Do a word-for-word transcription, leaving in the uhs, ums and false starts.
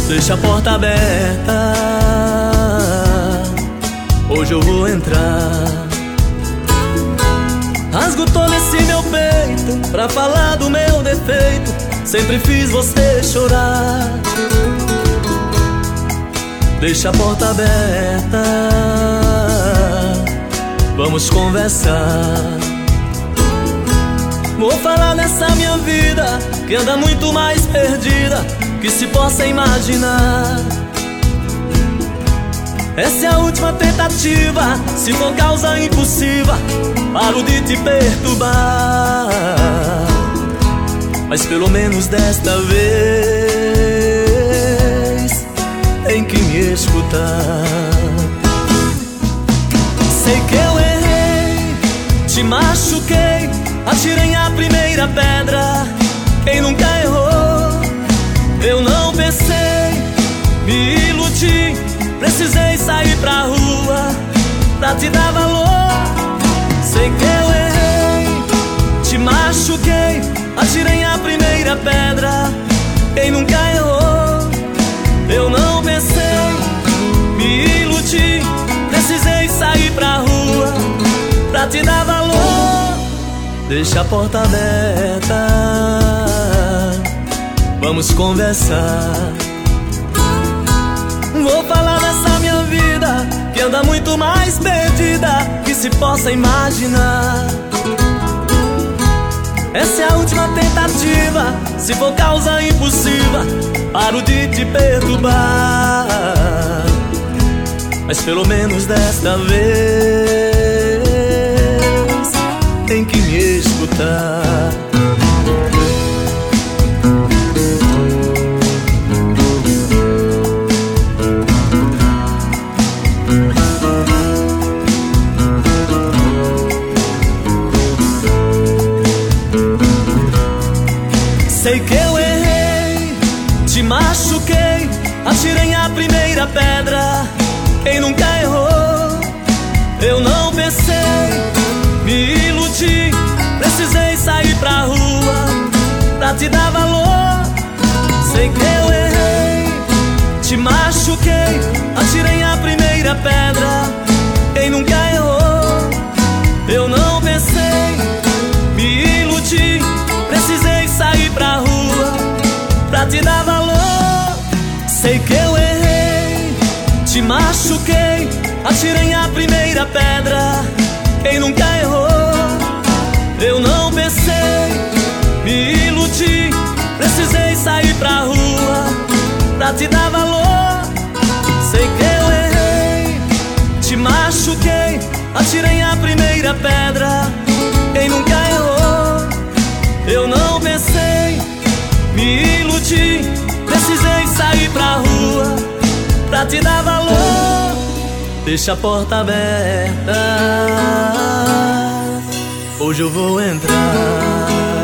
Deixa a porta aberta, hoje eu vou entrar. Rasgo todo esse meu peito pra falar do meu defeito. Sempre fiz você chorar. Deixa a porta aberta, vamos conversar. Vou falar dessa minha vida que anda muito mais perdida que se possa imaginar. Essa é a última tentativa, se for causa impossível, paro de te perturbar. Mas pelo menos desta vez tem que me escutar. Sei que eu errei, te machuquei, atirei a primeira pedra. Quem nunca errou? Eu não pensei, me iludi. Precisei sair pra rua pra te dar valor. Sei que eu errei, te machuquei, atirei a primeira pedra. Quem nunca errou? Eu não pensei, me iludi. Precisei sair pra rua pra te dar valor. Deixa a porta aberta, vamos conversar. Vou falar dessa minha vida que anda muito mais perdida que se possa imaginar. Essa é a última tentativa, se for causa impossível, paro de te perturbar. Mas pelo menos desta vez tem que me escutar. Sei que eu errei, te machuquei, atirei a primeira pedra. Quem nunca errou? Eu não pensei, me iludi. Precisei sair pra rua pra te dar valor. Sei que eu errei, te machuquei, atirei a primeira pedra. Quem nunca errou? Eu não pensei, me iludi. Precisei sair pra rua pra te dar valor. Sei que eu errei, te machuquei, atirei a primeira pedra. Quem nunca errou? Eu não pensei, me iludi. Precisei sair pra rua pra te dar valor. Sei que eu errei, te machuquei, atirei a primeira pedra. Quem nunca errou? Eu não pensei, me iludi. Precisei sair pra rua pra te dar valor. Deixa a porta aberta, hoje eu vou entrar.